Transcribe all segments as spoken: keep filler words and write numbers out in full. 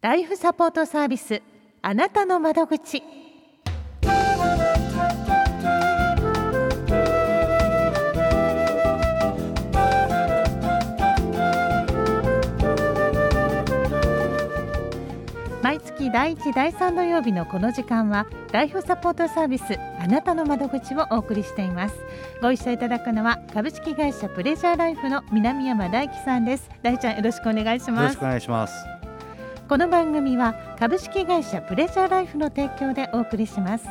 ライフサポートサービス、あなたの窓口。毎月だいいち、だいさん土曜日のこの時間はライフサポートサービス、あなたの窓口をお送りしています。ご一緒いただくのは株式会社プレジャーライフの南山大樹さんです。大ちゃん、よろしくお願いします。 よろしくお願いします。 この番組は株式会社プレジャーライフの提供でお送りします。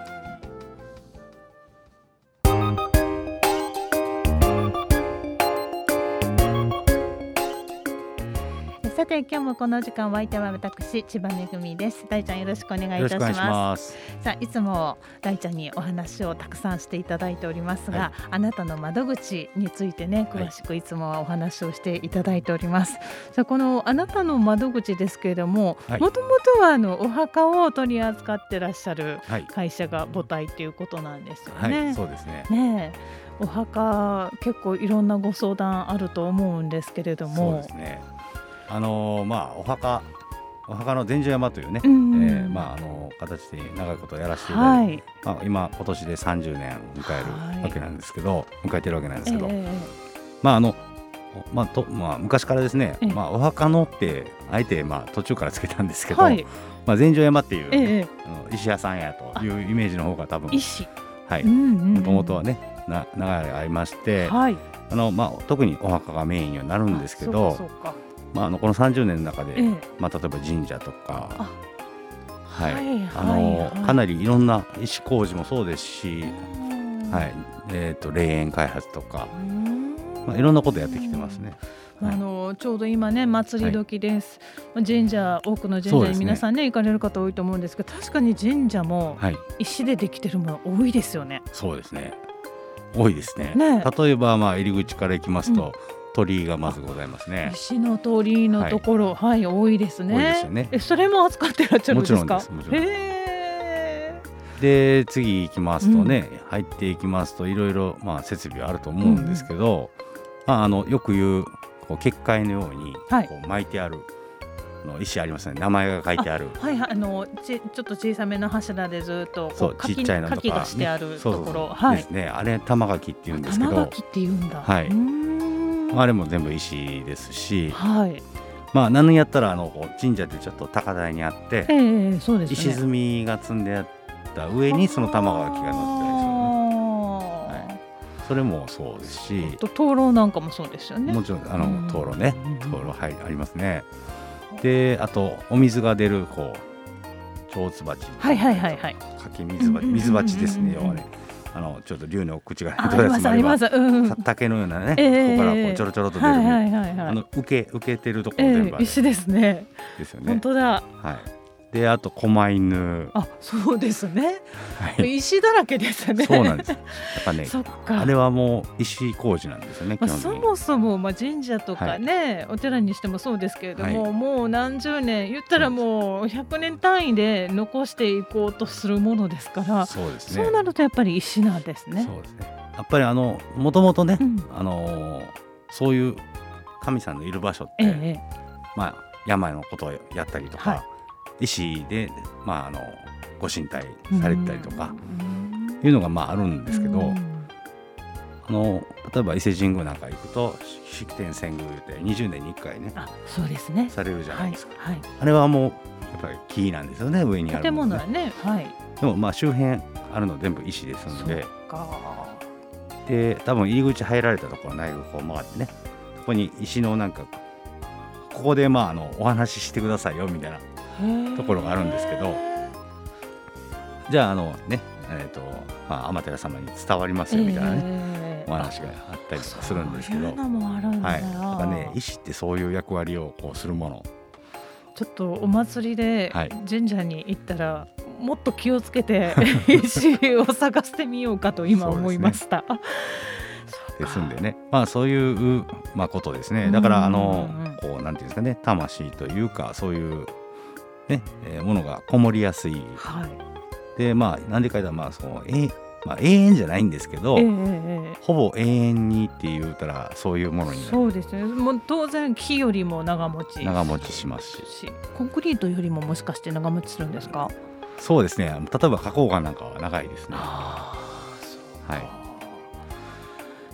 さて、今日もこの時間お相手は私、千葉めぐみです。大ちゃん、よろしくお願いいたします。 ますさあ、いつも大ちゃんにお話をたくさんしていただいておりますが、 はい、 あなたの窓口についてね、詳しくいつもはお話をしていただいております。はい、さあ、このあなたの窓口ですけれども、もともとはあのお墓を取り扱ってらっしゃる会社が母体ということなんですよね。 はいはい、そうですね。 ねえ、お墓結構いろんなご相談あると思うんですけれども。 そうですね。あのー、まあお墓お墓の善寿山というね、 うんえーまあ、あの形で長いことやらせていただいて、はい、まあ、今今年でさんじゅうねんを迎えるわけなんですけど、はい、迎えてるわけなんですけど、えー、まああのまあとまあ、昔からですね、えーまあ、お墓のってあえてまあ途中からつけたんですけど、はい、まあ、善寿山っていう、ね、えー、石屋さんやというイメージの方が多分石、 はい、もともとはねな長いありまして、はい、あのまあ、特にお墓がメインにはなるんですけど、そうかそうか、まあ、あのこのさんじゅうねんの中で、ええ、まあ、例えば神社とか、はいはい、あのはい、かなりいろんな石工事もそうですし、はい、えー、と霊園開発とか、まあ、いろんなことやってきてますね。 あの、はい、ちょうど今ね祭り時です、はい、神社、多くの神社に皆さん ね, ね行かれる方多いと思うんですけど、確かに神社も石でできてるもの多いですよね。 そうですね、多いです ね, ね例えばまあ入り口から行きますと、うん、鳥居がまずございますね。 石の鳥居のところ、はい、はい、多いですね。 多いですよね。 え、それも扱ってらっしゃるんですか？ もちろんです。もちろんです。へー。で次行きますとね、うん、入っていきますといろいろまあ設備はあると思うんですけど、うん、まあ、あのよく言うこう結界のようにこう巻いてあるの石ありますね。名前が書いてある。 あ、はいはい、あのちちょっと小さめの柱でずっとこうちっちゃいのとか、 書きがしてあるところ、 そうそうそう、はい、ですね。あれ玉垣って言うんですけど、 玉垣って言うんだ。 はい。あれも全部石ですし、 はい、 まあ、何やったらあの神社ってちょっと高台にあって、 えーそうですね、 石積みが積んであった上にその玉垣が乗ってたりするの、ね、はい、それもそうですし、 と灯籠なんかもそうですよね。 もちろんあの灯籠ね、灯籠、はい、ありますね。であとお水が出るこう蝶々鉢、 はいはいはいはい、 かき水鉢、水鉢ですね。要はね、あのちょっと竜の口がありますあります、うん、 竹のようなね、 えー、 ここからこうちょろちょろと出る、ね、はいはいはいはい、あの受け受けてるところ全部、 えー、石ですね。 ですよね。 本当だ。 はい。であと狛犬、 あ、そうですね、 はい、 石だらけですね。 そうなんです。やっぱねそっか、あれはもう石工事なんですよね。 まあ、そもそも、まあ、神社とかね、はい、お寺にしてもそうですけれども、はい、もう何十年言ったらもうひゃくねん単位で残していこうとするものですから、 そうですね、 そうなるとやっぱり石なんですね。 そうですね、やっぱりあのもともとね、うん、あのそういう神さんのいる場所って、ええ、まあ、山のことをやったりとか、はい、石で、まあ、あのご神体されたりとかいうのがまああるんですけど、あの例えば伊勢神宮なんか行くと式典遷宮ってにじゅうねんにいっかいね、 あ、そうですね、 されるじゃないですか、 はいはい、 あれはもうやっぱり木なんですよね、上にある建物はね、はい、 でもまあ周辺あるの全部石ですので、で多分入り口入られたところ内部こう回ってね、ここに石のなんかここでまああのお話ししてくださいよみたいなところがあるんですけど、じゃああのね、えーとまあ、天照様に伝わりますよみたいなね、えー、お話があったりするんですけど、 そういうのもあるんだよ、 はい、やっぱね、石ってそういう役割をこうするもの。 ちょっとお祭りで神社に行ったら、はい、もっと気をつけて石を探してみようかと今思いました。 ですんでね、まあそういう、まあ、ことですね。だからあのこうなんていうんですかね、魂というかそういうね、えー、ものがこもりやすい。はい、でまあなんでかいだまあそのえまあ、永遠じゃないんですけど、 ええええ、 ほぼ永遠にって言うたらそういうものになる。 そうですね。もう当然木よりも長持ち長持ちしますし、 コンクリートよりももしかして長持ちするんですか？ そうですね。例えば花崗岩なんかは長いですね。 ああ、そうか。 はい、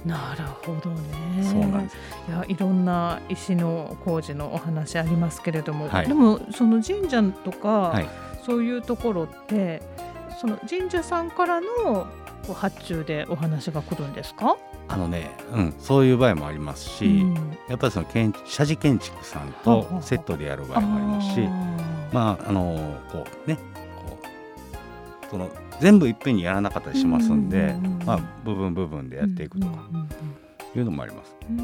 なるほどね。 そうなんです。 いや、いろんな石の工事のお話ありますけれども、 はい、 でもその神社とか、 はい、 そういうところってその神社さんからのこう発注でお話が来るんですか？ あのね、うん、そういう場合もありますし、うん、やっぱりその建社寺建築さんとセットでやる場合もありますし、まああのこうね、こうその全部いっぺんにやらなかったりしますんで、まあ部分部分でやっていくとかいうのもあります。うん、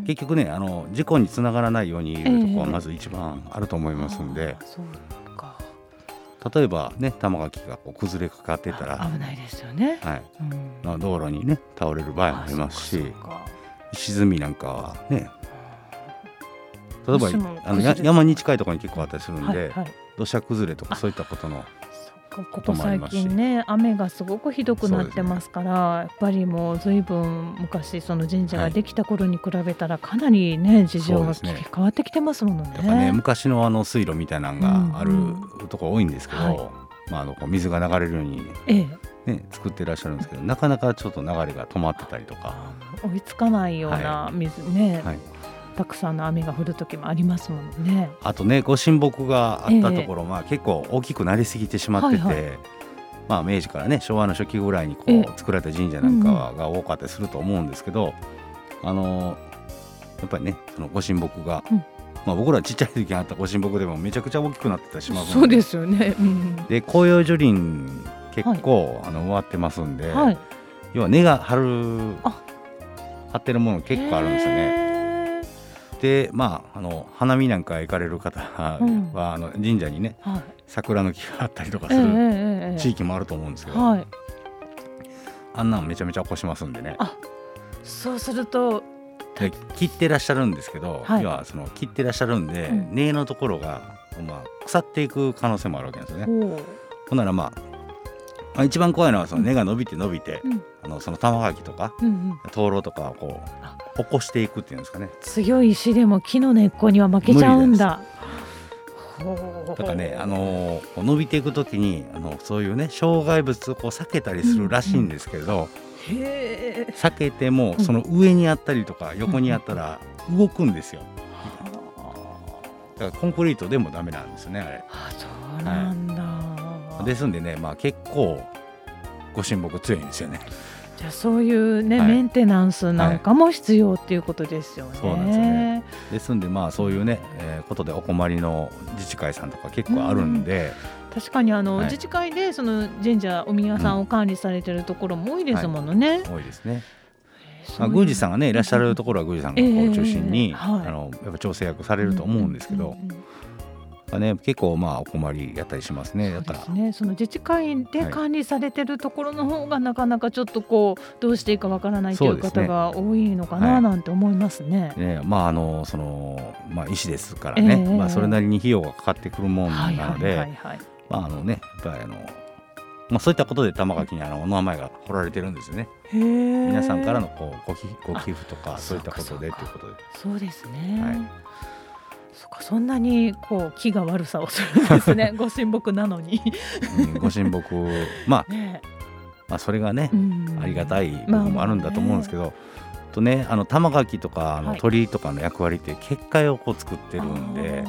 結局ね、あの事故につながらないようにいうところはまず一番あると思いますんで。えー、そうか。例えばね、玉垣がこう崩れかかってたら危ないですよね。 はい、うん、まあ、道路にね倒れる場合もありますし、石積みなんかはね、例えばあのや山に近いところに結構あったりするんで、はいはい、土砂崩れとかそういったことのここ最近ね、雨がすごくひどくなってますから、ね、やっぱりもう随分昔その神社ができた頃に比べたらかなりね事情が変わってきてますものね。 やっぱね、昔のあの水路みたいなのがあるところ多いんですけど、うんうん、はい、まあ、あのこう水が流れるように、ええね、作ってらっしゃるんですけど、なかなかちょっと流れが止まってたりとか追いつかないような水ね、はいはい、たくさんの雨が降る時もありますもんね。あとね、ご神木があったところ、えーまあ、結構大きくなりすぎてしまってて、はいはい、まあ、明治からね昭和の初期ぐらいにこう、えー、作られた神社なんかが多かったりすると思うんですけど、うん、あのやっぱりねそのご神木が、うん、まあ、僕らちっちゃい時にあったご神木でもめちゃくちゃ大きくなってたりしますので。そうですよね、うん、 で広葉樹林結構、はい、あの植わってますんで、はい、要は根が張る張ってるもの結構あるんですよね。で、まあ、あの花見なんか行かれる方は、うん、あの神社にね、はい、桜の木があったりとかする地域もあると思うんですけど、はい、あんなのめちゃめちゃ起こしますんでね。 あ、そうするとで切ってらっしゃるんですけど、はい、要はその切ってらっしゃるんで、うん、根のところが、まあ、腐っていく可能性もあるわけなんですよね。ほんなら、まあ、まあ一番怖いのはその根が伸びて伸びて、うん、あのその玉垣とか、うんうん、灯籠とかをこう起こしていくっていうんですかね。 強い石でも木の根っこには負けちゃうんだ。 だからね、あのー、伸びていくときにあのそういうね障害物をこう避けたりするらしいんですけど、うんうん、へ避けてもその上にあったりとか横にあったら動くんですよ。だからコンクリートでもダメなんですよね、あれ。 あ、そうなんだ。はい、 ですんでね、まあ、結構ご神木強いんですよね。 じゃあそういうね、はい、メンテナンスなんかも必要っていうことですよね。 そうなんですよね。ですんで、まあ、そういうね、えー、ことでお困りの自治会さんとか結構あるんで、 うん、確かにあの、はい、自治会でその神社お宮さんを管理されてるところも多いですものね。 はい、多いですね。まあ、宮司さんがねいらっしゃるところは宮司さんがこう中心に、えーはい、あのやっぱ調整役されると思うんですけど、うんうんうんね、結構まあお困りやったりしますね。 そうですね。その自治会で管理されてるところの方がなかなかちょっとこうどうしていいかわからないという方が多いのかななんて思いますね。 ね、まああのそのまあ石ですからね、えー、まあそれなりに費用がかかってくるもんなので、まああのねやっぱりあのまあそういったことで玉垣にあのお名前が彫られてるんですよね。へー、皆さんからのこうご寄ご寄付とかそういったことでということで。 そうですね。はい、そ, かそんなにこう気が悪さをするんですね。ご神木なのに、 うん、ご神木、まあ、ね、まあそれがね、うん、ありがたい部分もあるんだと思うんですけど、まあまあね、とね、あの玉垣とかあの鳥とかの役割って結界をこう作ってるんで、はい、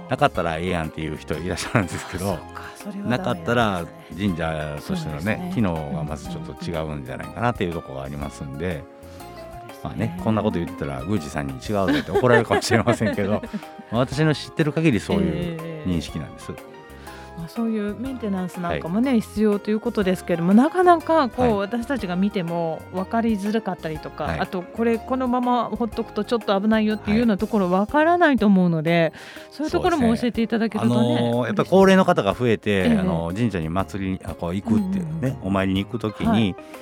なかったらええやんっていう人いらっしゃるんですけど、なかったら神社としての ね, ね機能がまずちょっと違うんじゃないかなっていうところがありますんで、まあね、こんなこと言ってたら宮司さんに違うぞって怒られるかもしれませんけど私の知ってる限りそういう認識なんです。えーまあ、そういうメンテナンスなんかもね、はい、必要ということですけれども、なかなかこう、はい、私たちが見ても分かりづらかったりとか、はい、あとこれこのままほっとくとちょっと危ないよっていうようなところ分からないと思うので、そういうところも教えていただけるとね、 あのー、やっぱり高齢の方が増えて、えー、あの神社に祭りにこう行くっていうね、うんうん、お参りに行くときに、や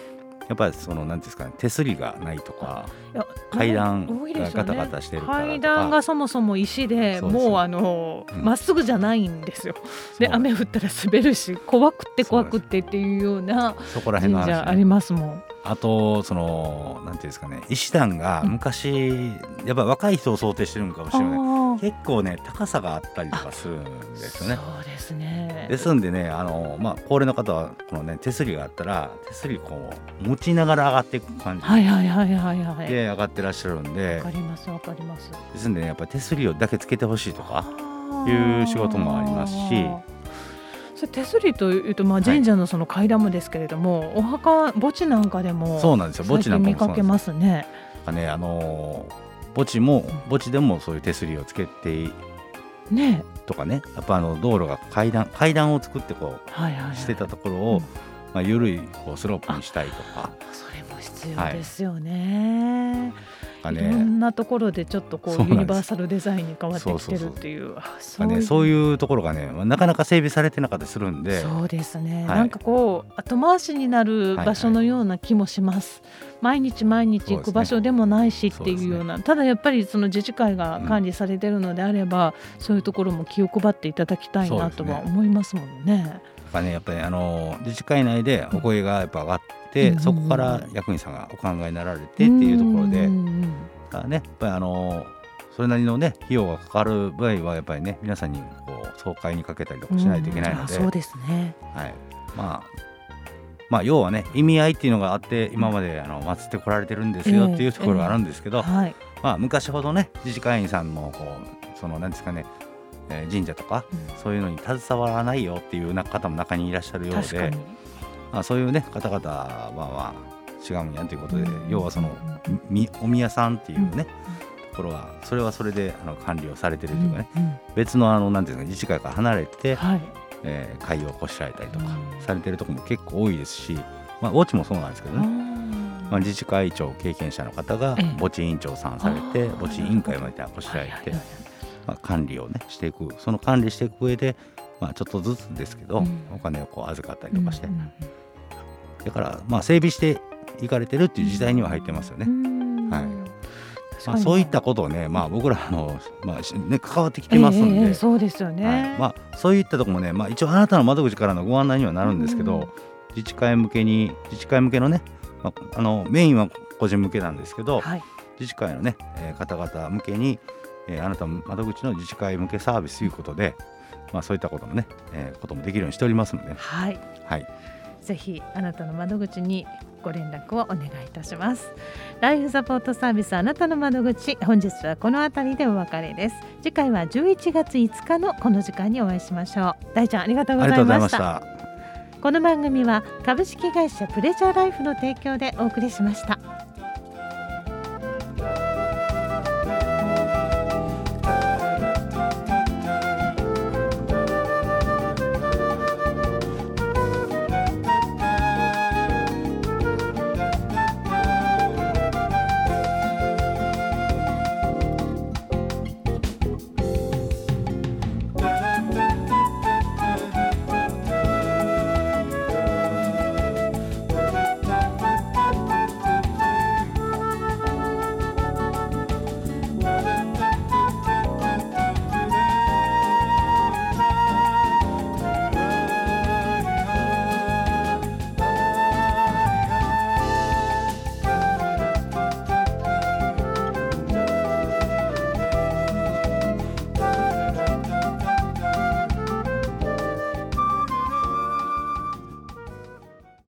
やっぱりそのなんていうんですかね、手すりがないとか、階段がガタガタしてるからとか、 階段がそもそも石でもうあのま、うん、っすぐじゃないんですよ。で雨降ったら滑るし怖くって怖くってっていうような神社ありますもん。 あとそのなんていうんですかね、石段が昔、うん、やっぱ若い人を想定してるのかもしれない。結構ね高さがあったりとかするんですよね。 そうですね。 ですんでね、あのまあ高齢の方はこのね手すりがあったら手すりこう持ちながら上がっていく感じで上がってらっしゃるんで。 わかりますわかります。 ですんでね、やっぱり手すりをだけつけてほしいとかいう仕事もありますし。 それ手すりというと、まあ、神社のその階段もですけれども、はい、お墓墓地なんかでもそうなんですよ。墓地なんかも見かけますね。 ね、あの墓地も墓地でもそういう手すりをつけてねとかね、やっぱあの道路が階段階段を作ってこう、はいはいはい、してたところを、うんまあ、緩いこうスロープにしたいとか。 それも必要ですよね。はいね、 いろんなところでちょっとこうユニバーサルデザインに変わってきてるっていうそういうところがねなかなか整備されてなかったりするんで。 そうですね、はい、なんかこう後回しになる場所のような気もします、はいはい、毎日毎日行く場所でもないしっていうような、ね、ただやっぱりその自治会が管理されてるのであれば、うん、そういうところも気を配っていただきたいなとは思いますもんね。 ね、やっぱりあの自治会内でお声がやっぱ上がって、うん、そこから役員さんがお考えになられてっていうところで、うんだね、やっぱりあのそれなりのね費用がかかる場合はやっぱりね皆さんにこう総会にかけたりとかしないといけないので、 うん、そうですね、 はいまあ、まあ要はね意味合いっていうのがあって今まであの祀ってこられてるんですよっていうところがあるんですけど、えーえーはいまあ、昔ほどね自治会員さんもこうその何ですかね、えー、神社とか、うん、そういうのに携わらないよっていう方も中にいらっしゃるようで、まあ、そういうね方々はまあ違うんやということで、うん、要はそのお宮さんっていうね、うん、ところはそれはそれであの管理をされてるというかね、うんうん、別のあのなんていうか自治会から離れて、はいえー、会を起こしられたりとかされてるところも結構多いですし、まあ、墓地もそうなんですけどね、まあ、自治会長経験者の方が墓地委員長さんされて墓地委員会まで起こしられて、まあ、管理をねしていくその管理していく上で、まあ、ちょっとずつですけど、うん、お金をこう預かったりとかして、うんうん、だからまあ整備して行かれてるっていう時代には入ってますよね。はいまあ、そういったことをね、まあ、僕らの、まあね、関わってきてますんで、えー、 そうですよね、 はいまあ、そういったところもね、まあ、一応あなたの窓口からのご案内にはなるんですけど、自治会向けに自治会向けのね、まあ、あのメインは個人向けなんですけど、はい、自治会のね、えー、方々向けに、えー、あなたの窓口の自治会向けサービスということで、まあ、そういったこともね、えー、こともできるようにしておりますので、 はいはい、ぜひあなたの窓口にご連絡をお願いいたします。ライフサポートサービスあなたの窓口、本日はこのあたりでお別れです。次回はじゅういちがついつかのこの時間にお会いしましょう。大ちゃんありがとうございました。この番組は株式会社プレジャーライフの提供でお送りしました。